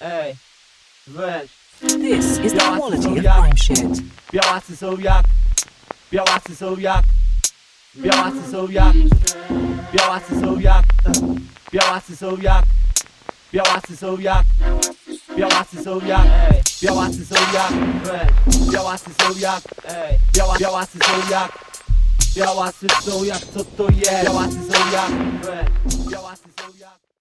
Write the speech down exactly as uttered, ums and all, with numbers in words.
Ej, weź. This is the Białacy quality są of jak- crime shit. Białacy są jak, białacy są jak, białacy są jak, białacy są jak, białacy są jak, białacy są jak, białacy są jak, białacy są jak, białacy są jak, biała, białacy są jak, białacy są jak, co to jest? Białacy są jak, białacy są jak.